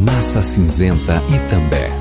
Massa Cinzenta Itambé.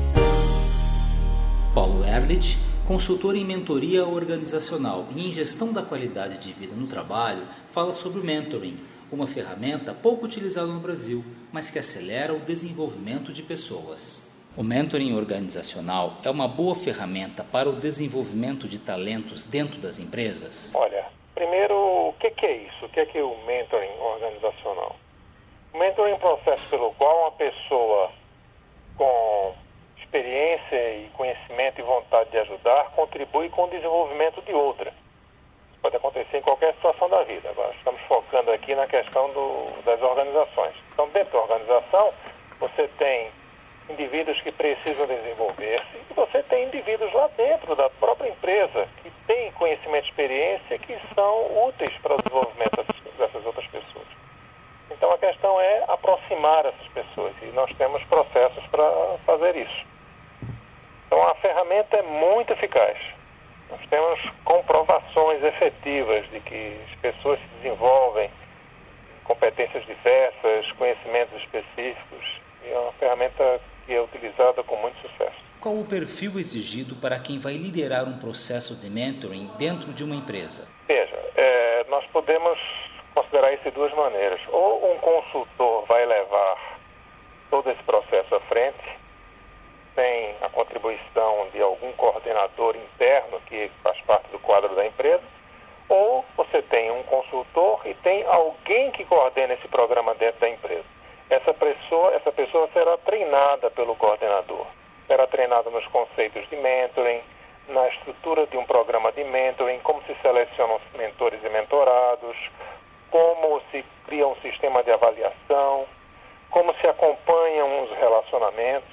Paulo Erlich, consultor em mentoria organizacional e em gestão da qualidade de vida no trabalho, fala sobre o mentoring, uma ferramenta pouco utilizada no Brasil, mas que acelera o desenvolvimento de pessoas. O mentoring organizacional é uma boa ferramenta para o desenvolvimento de talentos dentro das empresas? Olha, primeiro, o que é isso? O que é o mentoring organizacional? O mentoring é um processo pelo qual uma pessoa com experiência e conhecimento e vontade de ajudar contribui com o desenvolvimento de outra. Isso pode acontecer em qualquer situação da vida. Agora estamos focando aqui na questão das organizações. Então, dentro da organização, você tem indivíduos que precisam desenvolver-se e você tem indivíduos lá dentro da própria empresa que têm conhecimento e experiência que são úteis para o desenvolvimento dessas outras pessoas. Então a questão é aproximar essas pessoas e nós temos processos para fazer isso. Então a ferramenta é muito eficaz. Nós temos comprovações efetivas de que as pessoas se desenvolvem competências diversas, conhecimentos específicos. E é uma ferramenta que é utilizada com muito sucesso. Qual o perfil exigido para quem vai liderar um processo de mentoring dentro de uma empresa? Veja, nós podemos considerar isso de duas maneiras. Ou um consultor vai levar todo esse processo à frente, sem a contribuição de algum coordenador interno que faz parte do quadro da empresa, ou você tem um consultor e tem alguém que coordena esse programa dentro da empresa. Essa pessoa será treinada pelo coordenador, será treinada nos conceitos de mentoring, na estrutura de um programa de mentoring, como se selecionam os mentores e mentorados, como se cria um sistema de avaliação, como se acompanham os relacionamentos.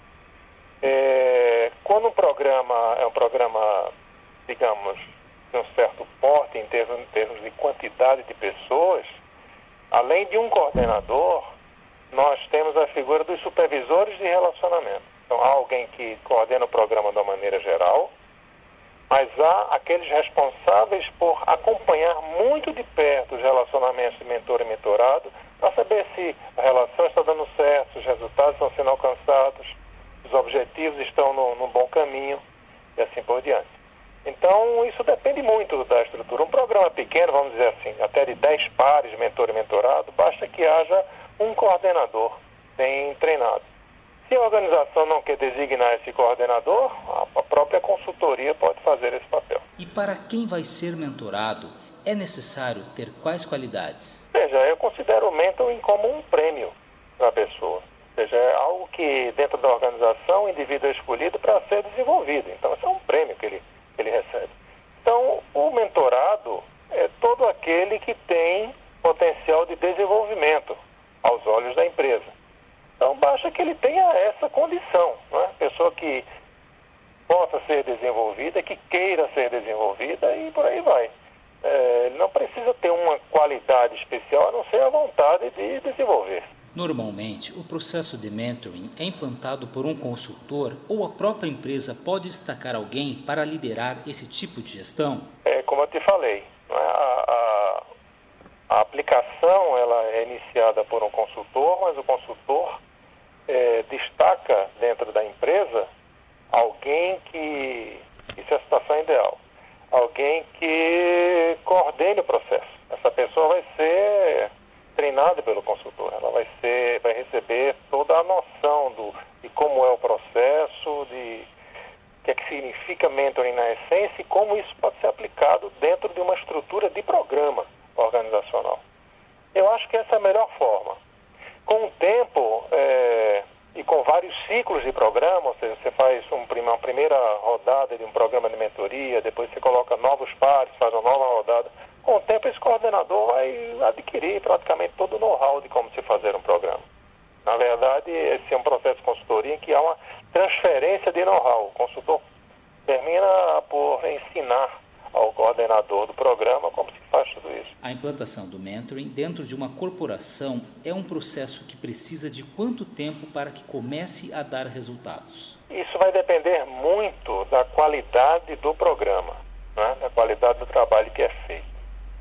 Quando um programa é um programa, digamos, de um certo porte em termos de quantidade de pessoas, além de um coordenador, nós temos a figura dos supervisores de relacionamento. Então, há alguém que coordena o programa de uma maneira geral, mas há aqueles responsáveis por acompanhar muito de perto os relacionamentos de mentor e mentorado, para saber se a relação está dando certo, os resultados estão sendo alcançados, os objetivos estão no bom caminho e assim por diante. Então, isso depende muito da estrutura. Um programa pequeno, vamos dizer assim, até de 10 pares, mentor e mentorado, basta que haja um coordenador bem treinado. Se a organização não quer designar esse coordenador, a própria consultoria pode fazer esse papel. E para quem vai ser mentorado, é necessário ter quais qualidades? Veja, eu considero o mentoring como um prêmio para a pessoa. Ou seja, é algo que dentro da organização o indivíduo é escolhido para ser desenvolvido. Então, esse é um prêmio que ele recebe. Então, o mentorado é todo aquele que tem potencial de desenvolvimento aos olhos da empresa. Então, basta que ele tenha essa condição, né? Pessoa que possa ser desenvolvida, que queira ser desenvolvida e por aí vai. Ele não precisa ter uma qualidade especial, a não ser a vontade de desenvolver. Normalmente, o processo de mentoring é implantado por um consultor ou a própria empresa pode destacar alguém para liderar esse tipo de gestão? Como eu te falei, não é? A aplicação ela é iniciada por um consultor, mas o consultor destaca dentro da empresa alguém que, isso é a situação ideal, alguém que coordene o processo. Essa pessoa vai ser treinada pelo consultor, ela vai receber toda a noção de como é o processo, de o que é que significa mentoring na essência e como isso pode ser aplicado dentro de uma estrutura de programa organizacional. Eu acho que essa é a melhor forma. Com o tempo e com vários ciclos de programa, ou seja, você faz uma primeira rodada de um programa de mentoria, depois você coloca novos pares, faz uma nova rodada. Com o tempo, esse coordenador vai adquirir praticamente todo o know-how de como se fazer um programa. Na verdade, esse é um processo de consultoria em que há uma transferência de know-how. O consultor termina por ensinar ao coordenador do programa como se faz tudo isso. A implantação do mentoring dentro de uma corporação é um processo que precisa de quanto tempo para que comece a dar resultados? Isso vai depender muito da qualidade do programa, né? Da qualidade do trabalho que é feito.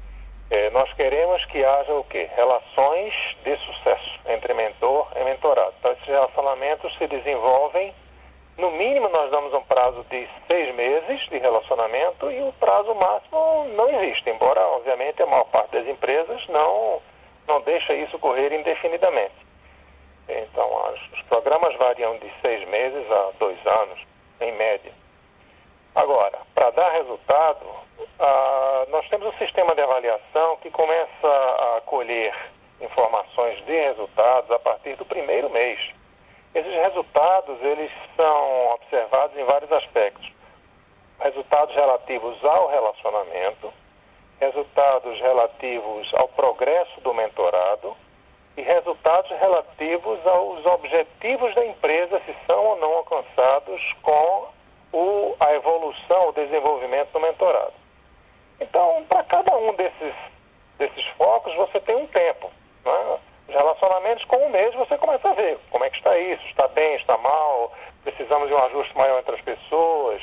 Nós queremos que haja o quê? Relações de sucesso entre mentor e mentorado. Então, esses relacionamentos se desenvolvem, no mínimo nós damos um prazo de 6 meses de relacionamento e o prazo máximo não existe, embora, obviamente, a maior parte das empresas não deixa isso correr indefinidamente. Então, os programas variam de 6 meses a 2 anos, em média. Agora, para dar resultado, nós temos um sistema de avaliação que começa a colher informações de resultados a partir do primeiro mês. Esses resultados, eles são observados em vários aspectos. Resultados relativos ao relacionamento, resultados relativos ao progresso do mentorado e resultados relativos aos objetivos da empresa, se são ou não alcançados com a evolução, o desenvolvimento do mentorado. Então, para cada um desses focos, você tem um tempo, né? Os relacionamentos, com um mês, você começa a ver como é que está isso, está bem, está mal, precisamos de um ajuste maior entre as pessoas.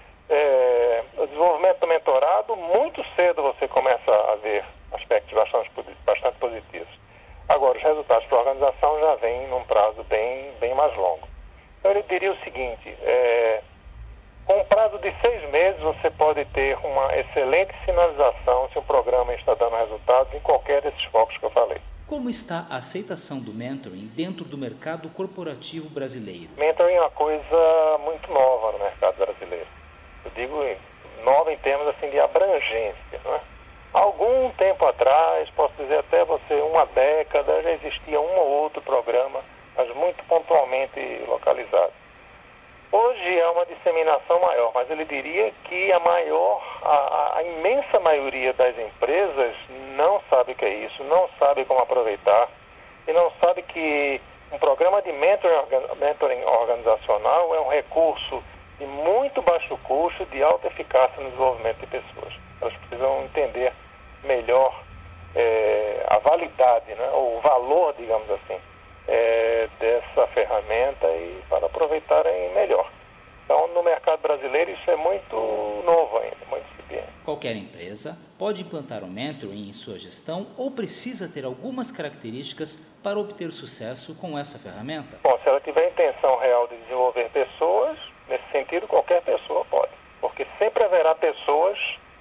O desenvolvimento do mentorado, muito cedo você começa a ver aspectos bastante positivos. Agora, os resultados para a organização já vêm num prazo bem mais longo. Então, eu diria o seguinte, com um prazo de 6 meses, você pode ter uma excelente sinalização se o programa está dando resultados em qualquer desses focos que eu falei. Como está a aceitação do mentoring dentro do mercado corporativo brasileiro? Mentoring é uma coisa muito nova no mercado brasileiro. Eu digo nova em termos assim, de abrangência, né? Há algum tempo atrás, posso dizer até você, uma década, já existia um ou outro programa, mas muito pontualmente localizado. Hoje é uma disseminação maior, mas ele diria que a imensa maioria das empresas não sabe o que é isso, não sabe como aproveitar e não sabe que um programa de mentoring organizacional é um recurso de muito baixo custo, de alta eficácia no desenvolvimento de pessoas. Elas precisam entender melhor a validade, né, ou o valor, digamos assim, dessa ferramenta e para aproveitarem melhor. Então, no mercado brasileiro, isso é muito novo ainda, muito incipiente. Qualquer empresa pode implantar o mentoring em sua gestão ou precisa ter algumas características para obter sucesso com essa ferramenta? Bom, se ela tiver intenção real de desenvolver pessoas, nesse sentido, qualquer pessoa pode. Porque sempre haverá pessoas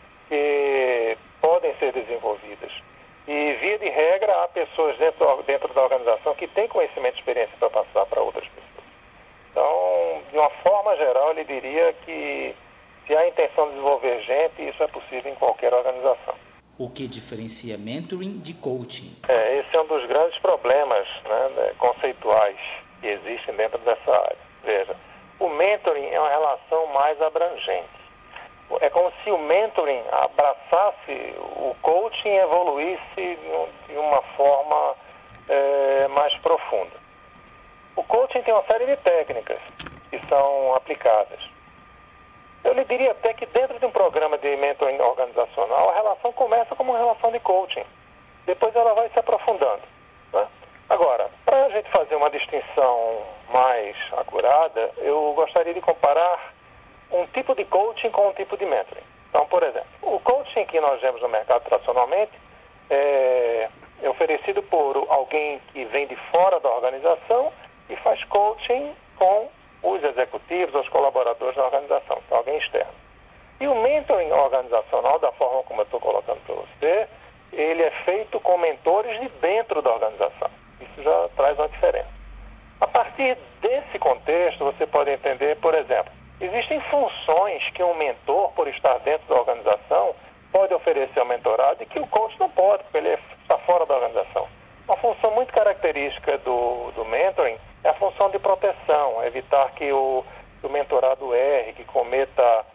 que podem ser desenvolvidas. E, via de regra, há pessoas dentro da organização que têm conhecimento e experiência para passar para outras pessoas. Então, de uma forma geral, ele diria que se há intenção de desenvolver gente, isso é possível em qualquer organização. O que diferencia mentoring de coaching? Esse é um dos grandes problemas, né, conceituais que existem dentro dessa área. Veja, o mentoring é uma relação mais abrangente. É como se o mentoring abraçasse o coaching e evoluísse de uma forma mais profunda. O coaching tem uma série de técnicas que são aplicadas. Eu lhe diria até que dentro de um programa de mentoring organizacional, a relação começa como uma relação de coaching. Depois ela vai se aprofundando, né? Agora, para a gente fazer uma distinção mais acurada, eu gostaria de comparar um tipo de coaching com um tipo de mentoring. Então, por exemplo, o coaching que nós vemos no mercado tradicionalmente é oferecido por alguém que vem de fora da organização e faz coaching com os executivos, os colaboradores da organização, então alguém externo. E o mentoring organizacional, da forma como eu estou colocando para você, ele é feito com mentores de dentro da organização. Isso já traz uma diferença. A partir desse contexto, você pode entender, por exemplo, existem funções que um mentor, por estar dentro da organização, pode oferecer ao mentorado e que o coach não pode, porque ele está fora da organização. Uma função muito característica do mentoring é a função de proteção, evitar que o mentorado erre, que cometa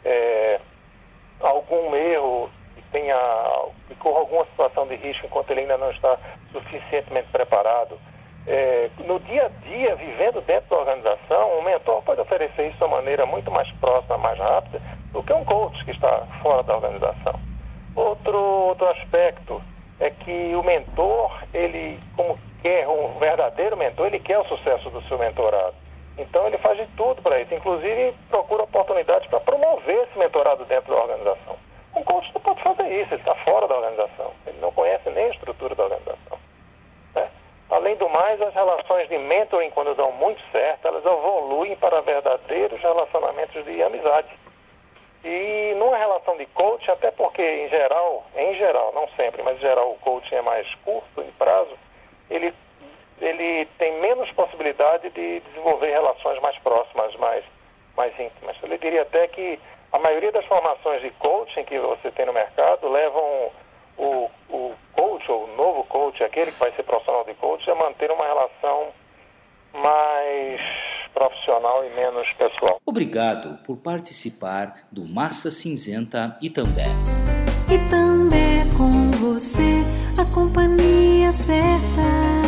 algum erro, que corra alguma situação de risco enquanto ele ainda não está suficientemente preparado. No dia a dia, vivendo dentro da organização, um mentor pode oferecer isso de uma maneira muito mais próxima, mais rápida, do que um coach que está fora da organização. Outro aspecto é que o mentor, ele, como quer um verdadeiro mentor, ele quer o sucesso do seu mentorado. Então ele faz de tudo para isso, inclusive procura oportunidades para promover esse mentorado dentro da organização. Um coach não pode fazer isso, ele está fora da organização, ele não conhece nem a estrutura da organização. Né? Além do mais, as relações de mentoring, quando dão muito certo, elas evoluem para verdadeiros relacionamentos de amizade. E numa relação de coaching, até porque em geral, não sempre, mas em geral o coaching é mais curto em prazo, ele tem menos possibilidade de desenvolver relações mais próximas, mais íntimas. Eu lhe diria até que a maioria das formações de coaching que você tem no mercado levam o coach, ou o novo coach, aquele que vai ser profissional de coaching, a manter uma relação mais profissional e menos pessoal. Obrigado por participar do Massa Cinzenta Itambé. Itambé com você, a companhia certa.